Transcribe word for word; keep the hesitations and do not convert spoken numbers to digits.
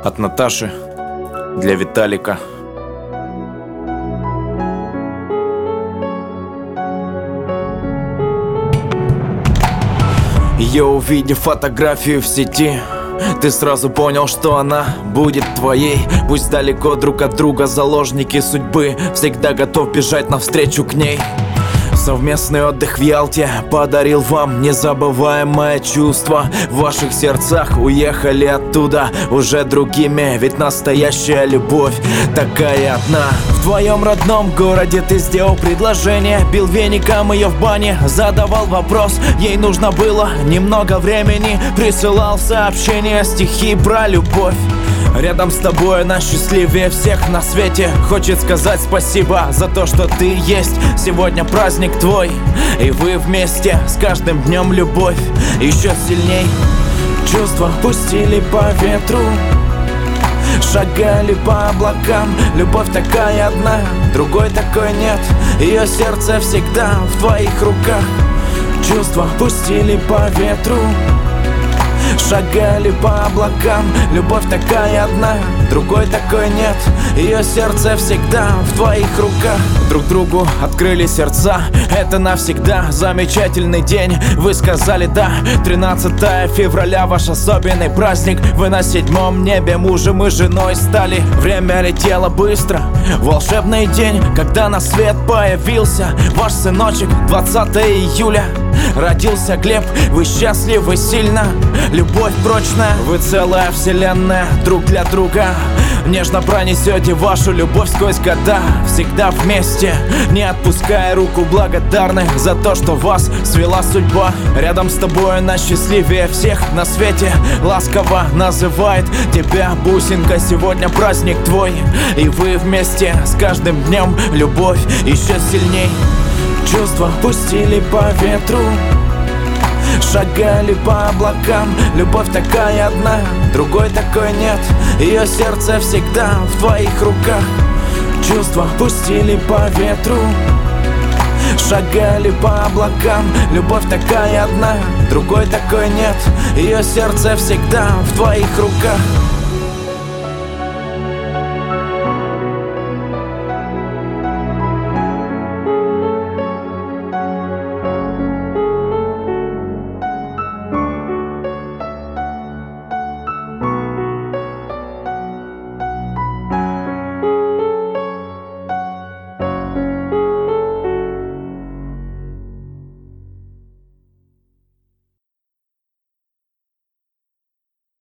От Наташи для Виталика. Я, увидев фотографию в сети, ты сразу понял, что она будет твоей. Пусть далеко друг от друга заложники судьбы, всегда готов бежать навстречу к ней. Совместный отдых в Ялте подарил вам незабываемое чувство. В ваших сердцах уехали оттуда уже другими, ведь настоящая любовь такая одна. В твоем родном городе ты сделал предложение, бил веником ее в бане, задавал вопрос, ей нужно было немного времени, присылал сообщения, стихи про любовь. Рядом с тобой она счастливее всех на свете, хочет сказать спасибо за то, что ты есть. Сегодня праздник твой, и вы вместе. С каждым днем любовь еще сильней. Чувства пустили по ветру, шагали по облакам. Любовь такая одна, другой такой нет. Ее сердце всегда в твоих руках. Чувства пустили по ветру, шагали по облакам. Любовь такая одна, другой такой нет. Ее сердце всегда в твоих руках. Друг другу открыли сердца, это навсегда. Замечательный день, вы сказали да. Тринадцатое февраля ваш особенный праздник. Вы на седьмом небе мужем и женой стали. Время летело быстро, волшебный день, когда на свет появился ваш сыночек. Двадцатое июля родился Глеб, вы счастливы сильно. Любовь прочная, вы целая вселенная друг для друга. Нежно пронесете вашу любовь сквозь года. Всегда вместе, не отпуская руку, благодарны за то, что вас свела судьба. Рядом с тобой она счастливее всех на свете, ласково называет тебя бусинка. Сегодня праздник твой, и вы вместе. С каждым днем любовь еще сильней. Чувства пустили по ветру, шагали по облакам. Любовь такая одна, другой такой нет. Ее сердце всегда в твоих руках. Чувства пустили по ветру, шагали по облакам. Любовь такая одна, другой такой нет. Ее сердце всегда в твоих руках.